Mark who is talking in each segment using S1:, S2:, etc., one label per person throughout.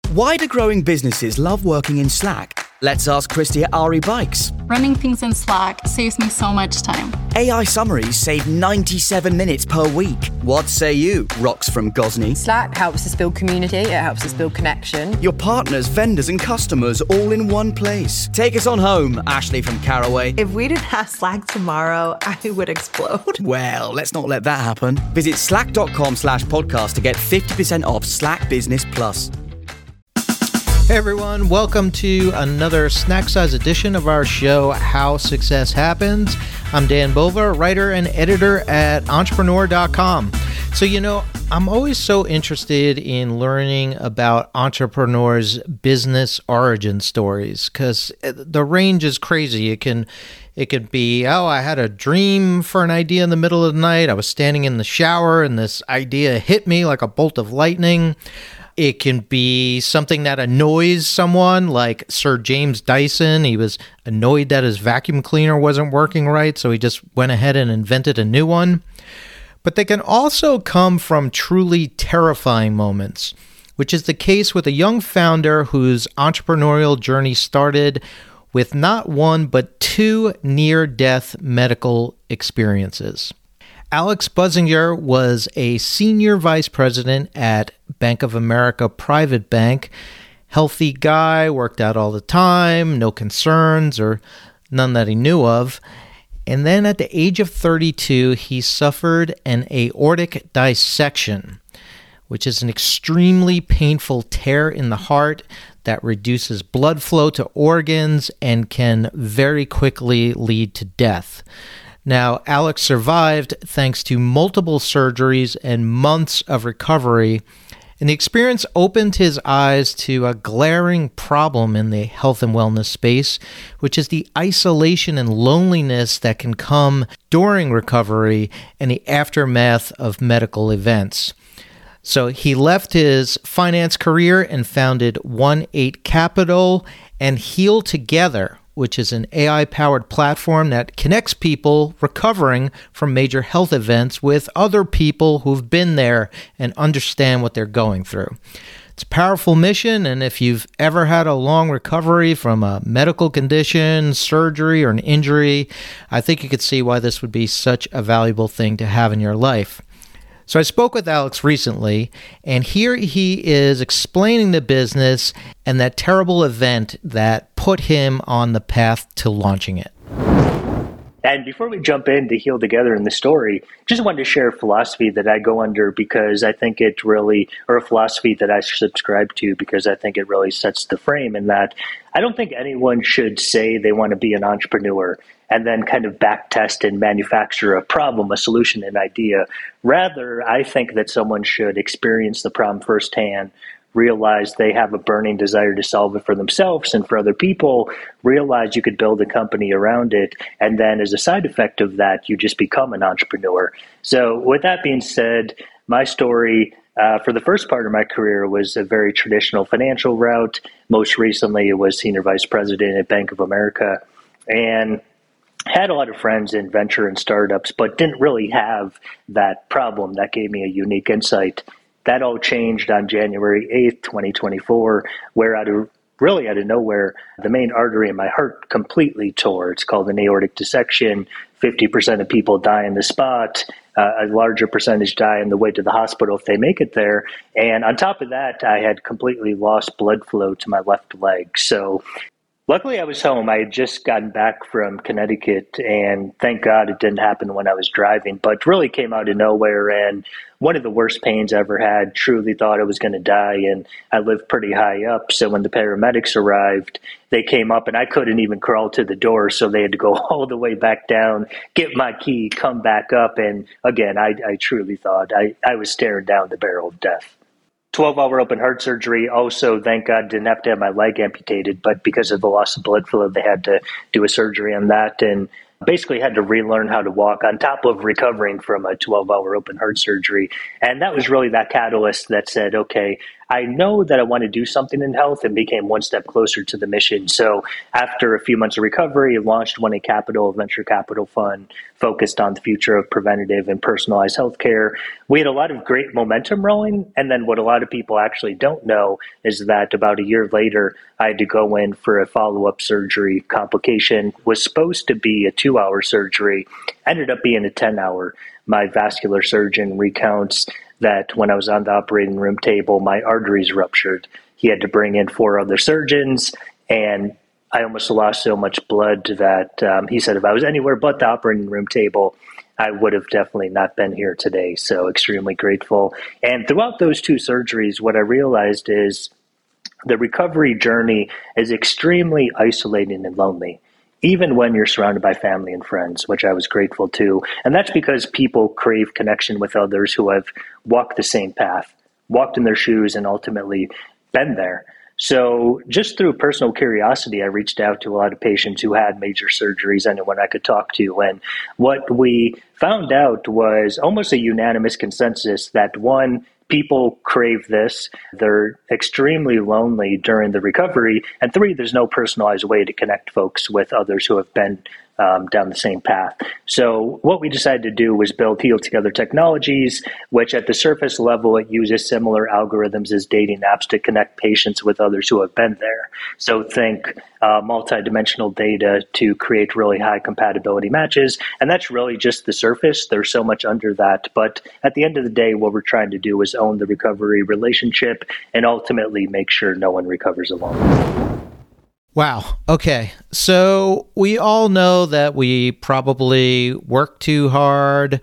S1: Why do growing businesses love working in Slack? Let's ask Christy at Ari Bikes.
S2: Running things in Slack saves me so much time.
S1: AI summaries save 97 minutes per week. What say you, Rox from Gosney?
S3: Slack helps us build community, it helps us build connection.
S1: Your partners, vendors and customers all in one place. Take us on home, Ashley from Caraway.
S4: If we didn't have Slack tomorrow, I would explode.
S1: Well, let's not let that happen. Visit slack.com/podcast to get 50% off Slack Business Plus.
S5: Hey everyone, welcome to another snack-size edition of our show, How Success Happens. I'm Dan Bova, writer and editor at Entrepreneur.com. So, I'm always so interested in learning about entrepreneurs' business origin stories because the range is crazy. It can be, I had a dream for an idea in the middle of the night. I was standing in the shower and this idea hit me like a bolt of lightning. It can be something that annoys someone, like Sir James Dyson. He was annoyed that his vacuum cleaner wasn't working right, so he just went ahead and invented a new one. But they can also come from truly terrifying moments, which is the case with a young founder whose entrepreneurial journey started with not one but two near-death medical experiences. Alex Buzinger was a senior vice president at Bank of America Private Bank. Healthy guy, worked out all the time, no concerns or none that he knew of. And then at the age of 32, he suffered an aortic dissection, which is an extremely painful tear in the heart that reduces blood flow to organs and can very quickly lead to death. Now, Alex survived thanks to multiple surgeries and months of recovery, and the experience opened his eyes to a glaring problem in the health and wellness space, which is the isolation and loneliness that can come during recovery and the aftermath of medical events. So he left his finance career and founded 1-8 Capital and Heal Together, which is an AI-powered platform that connects people recovering from major health events with other people who've been there and understand what they're going through. It's a powerful mission, and if you've ever had a long recovery from a medical condition, surgery, or an injury, I think you could see why this would be such a valuable thing to have in your life. So I spoke with Alex recently, and here he is explaining the business and that terrible event that put him on the path to launching it.
S6: And before we jump into Heal Together in the story, just wanted to share a philosophy that I go under because I think it really, or a philosophy that I subscribe to because I think it really sets the frame in that I don't think anyone should say they want to be an entrepreneur and then kind of backtest and manufacture a problem, a solution, an idea. Rather, I think that someone should experience the problem firsthand, realize they have a burning desire to solve it for themselves and for other people, realize you could build a company around it, and then as a side effect of that, you just become an entrepreneur. So with that being said, my story for the first part of my career was a very traditional financial route. Most recently, it was senior vice president at Bank of America, and had a lot of friends in venture and startups, but didn't really have that problem that gave me a unique insight. That all changed on January 8th, 2024, where out of nowhere, the main artery in my heart completely tore. It's called an aortic dissection. 50% of people die on the spot. A larger percentage die on the way to the hospital if they make it there. And on top of that, I had completely lost blood flow to my left leg. So luckily, I was home. I had just gotten back from Connecticut, and thank God it didn't happen when I was driving, but really came out of nowhere, and one of the worst pains I ever had. Truly thought I was going to die, and I lived pretty high up, so when the paramedics arrived, they came up, and I couldn't even crawl to the door, so they had to go all the way back down, get my key, come back up, and again, I truly thought I was staring down the barrel of death. 12-hour open heart surgery. Also, thank God, didn't have to have my leg amputated, but because of the loss of blood flow, they had to do a surgery on that and basically had to relearn how to walk on top of recovering from a 12-hour open heart surgery. And that was really that catalyst that said, okay, I know that I want to do something in health and became one step closer to the mission. So after a few months of recovery, I launched 1A Capital, a venture capital fund focused on the future of preventative and personalized healthcare. We had a lot of great momentum rolling. And then what a lot of people actually don't know is that about a year later, I had to go in for a follow-up surgery. Complication was supposed to be a 2-hour surgery, ended up being a 10-hour. My vascular surgeon recounts that when I was on the operating room table, my arteries ruptured. He had to bring in 4 other surgeons, and I almost lost so much blood that he said if I was anywhere but the operating room table, I would have definitely not been here today. So extremely grateful. And throughout those 2 surgeries, what I realized is the recovery journey is extremely isolating and lonely, even when you're surrounded by family and friends, which I was grateful to. And that's because people crave connection with others who have walked the same path, walked in their shoes, and ultimately been there. So just through personal curiosity, I reached out to a lot of patients who had major surgeries, anyone I could talk to. And what we found out was almost a unanimous consensus that, one, people crave this. They're extremely lonely during the recovery. And 3, there's no personalized way to connect folks with others who have been down the same path. So what we decided to do was build Heal Together Technologies, which at the surface level, it uses similar algorithms as dating apps to connect patients with others who have been there. So think multidimensional data to create really high compatibility matches. And that's really just the surface. There's so much under that. But at the end of the day, what we're trying to do is own the recovery relationship and ultimately make sure no one recovers alone.
S5: Wow. Okay. So we all know that we probably work too hard.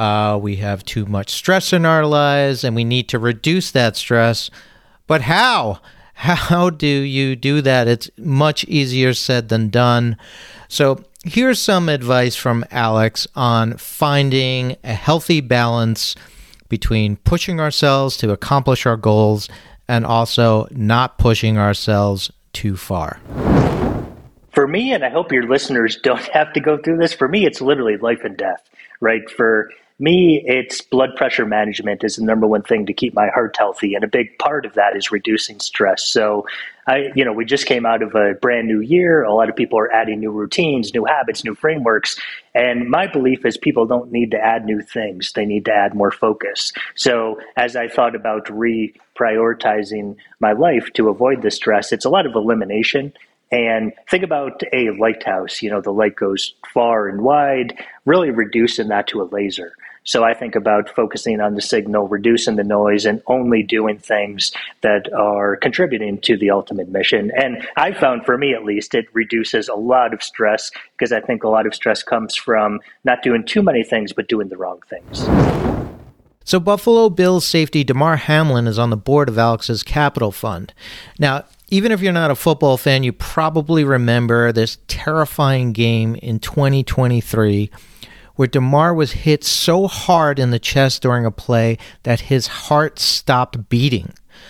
S5: We have too much stress in our lives and we need to reduce that stress. But how? How do you do that? It's much easier said than done. So here's some advice from Alex on finding a healthy balance between pushing ourselves to accomplish our goals and also not pushing ourselves too far.
S6: For me, and I hope your listeners don't have to go through this, for me, it's literally life and death, right? For me, it's blood pressure management is the number one thing to keep my heart healthy. And a big part of that is reducing stress. So we just came out of a brand new year. A lot of people are adding new routines, new habits, new frameworks. And my belief is people don't need to add new things. They need to add more focus. So as I thought about reprioritizing my life to avoid the stress, it's a lot of elimination. And think about a lighthouse, the light goes far and wide, really reducing that to a laser. So I think about focusing on the signal, reducing the noise, and only doing things that are contributing to the ultimate mission. And I found, for me at least, it reduces a lot of stress because I think a lot of stress comes from not doing too many things, but doing the wrong things.
S5: So Buffalo Bills safety Damar Hamlin is on the board of Alex's Capital Fund. Now, even if you're not a football fan, you probably remember this terrifying game in 2023 where Damar was hit so hard in the chest during a play that his heart stopped beating.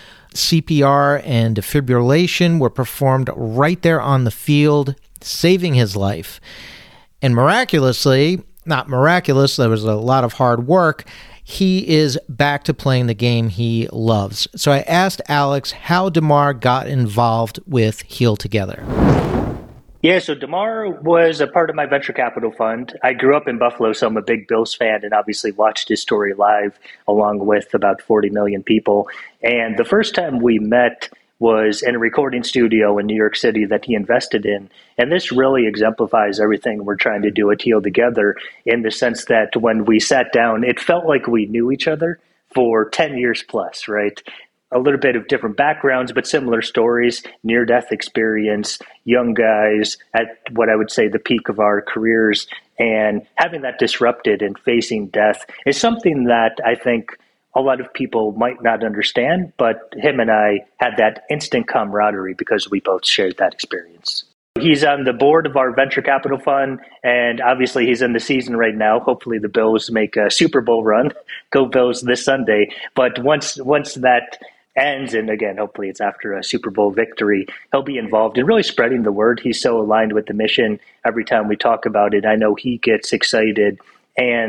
S5: CPR and defibrillation were performed right there on the field, saving his life. And miraculously, not miraculous, there was a lot of hard work, he is back to playing the game he loves. So I asked Alex how Damar got involved with Heal Together.
S6: Yeah, so Damar was a part of my venture capital fund. I grew up in Buffalo, so I'm a big Bills fan and obviously watched his story live along with about 40 million people. And the first time we met was in a recording studio in New York City that he invested in. And this really exemplifies everything we're trying to do at Heal Together in the sense that when we sat down, it felt like we knew each other for 10 years plus, right? A little bit of different backgrounds, but similar stories, near-death experience, young guys at what I would say the peak of our careers, and having that disrupted and facing death is something that I think a lot of people might not understand, but him and I had that instant camaraderie because we both shared that experience. He's on the board of our venture capital fund, and obviously he's in the season right now. Hopefully the Bills make a Super Bowl run. Go Bills this Sunday. But once that ends, and again, hopefully it's after a Super Bowl victory, he'll be involved in really spreading the word. He's so aligned with the mission. Every time we talk about it, I know he gets excited. And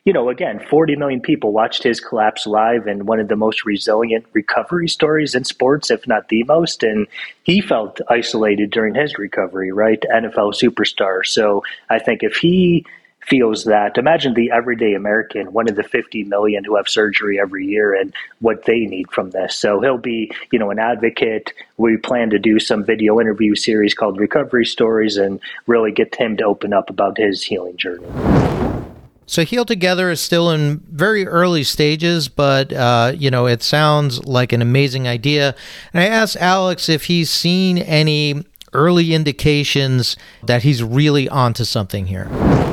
S6: again, 40 million people watched his collapse live, and one of the most resilient recovery stories in sports, if not the most. And he felt isolated during his recovery, right? NFL superstar. So I think if he feels that, imagine the everyday American, one of the 50 million who have surgery every year, and what they need from this. So he'll be, an advocate. We plan to do some video interview series called Recovery Stories and really get him to open up about his healing journey.
S5: So Heal Together is still in very early stages, but, it sounds like an amazing idea. And I asked Alex if he's seen any early indications that he's really onto something here.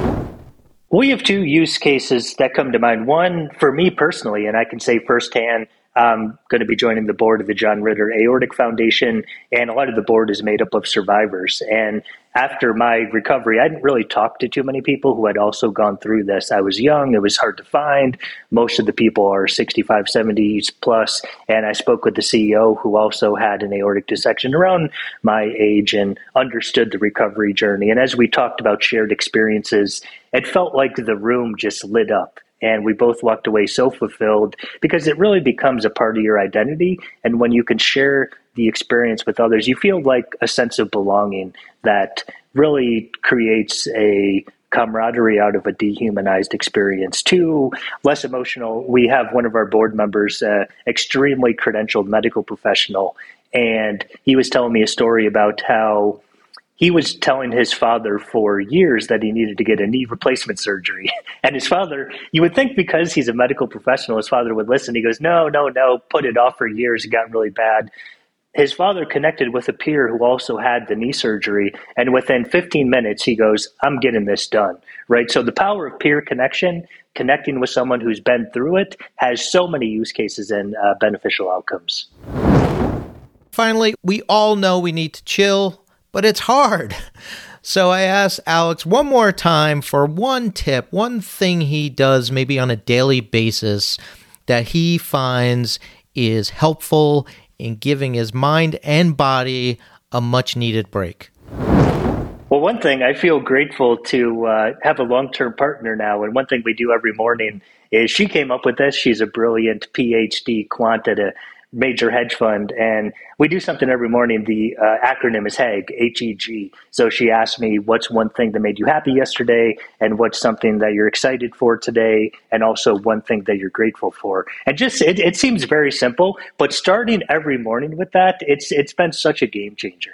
S6: We have two use cases that come to mind. One, for me personally, and I can say firsthand, I'm going to be joining the board of the John Ritter Aortic Foundation, and a lot of the board is made up of survivors. And after my recovery, I didn't really talk to too many people who had also gone through this. I was young. It was hard to find. Most of the people are 65, 70s plus. And I spoke with the CEO who also had an aortic dissection around my age and understood the recovery journey. And as we talked about shared experiences, it felt like the room just lit up. And we both walked away so fulfilled because it really becomes a part of your identity. And when you can share the experience with others, you feel like a sense of belonging that really creates a camaraderie out of a dehumanized experience. Two, less emotional. We have one of our board members, extremely credentialed medical professional, and he was telling me a story about how he was telling his father for years that he needed to get a knee replacement surgery. And his father, you would think because he's a medical professional, his father would listen. He goes, no, put it off for years. It got really bad. His father connected with a peer who also had the knee surgery. And within 15 minutes, he goes, I'm getting this done, right? So the power of peer connection, connecting with someone who's been through it, has so many use cases and beneficial outcomes.
S5: Finally, we all know we need to chill, but it's hard. So I asked Alex one more time for one tip, one thing he does maybe on a daily basis that he finds is helpful in giving his mind and body a much needed break.
S6: Well, one thing, I feel grateful to have a long-term partner now. And one thing we do every morning is she came up with this. She's a brilliant PhD quant at a major hedge fund. And we do something every morning. The acronym is HEG, H-E-G. So she asked me, what's one thing that made you happy yesterday? And what's something that you're excited for today? And also one thing that you're grateful for. And just, it seems very simple, but starting every morning with that, it's been such a game changer.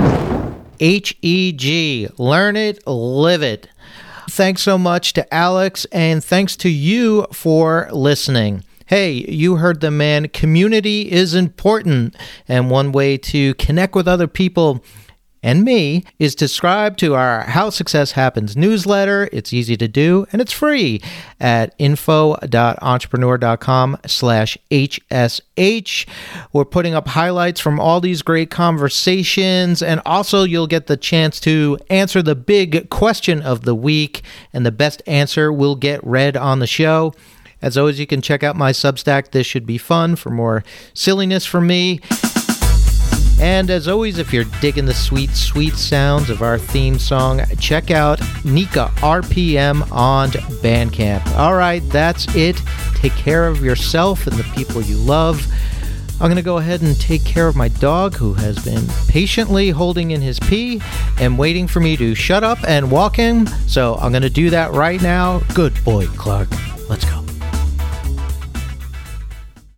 S5: HEG, learn it, live it. Thanks so much to Alex, and thanks to you for listening. Hey, you heard the man. Community is important, and one way to connect with other people and me is to subscribe to our How Success Happens newsletter. It's easy to do, and it's free at info.entrepreneur.com/HSH. We're putting up highlights from all these great conversations, and also you'll get the chance to answer the big question of the week, and the best answer will get read on the show. As always, you can check out my Substack, This Should Be Fun, for more silliness from me. And as always, if you're digging the sweet, sweet sounds of our theme song, check out Nika RPM on Bandcamp. All right, that's it. Take care of yourself and the people you love. I'm going to go ahead and take care of my dog, who has been patiently holding in his pee and waiting for me to shut up and walk him. So I'm going to do that right now. Good boy, Clark. Let's go.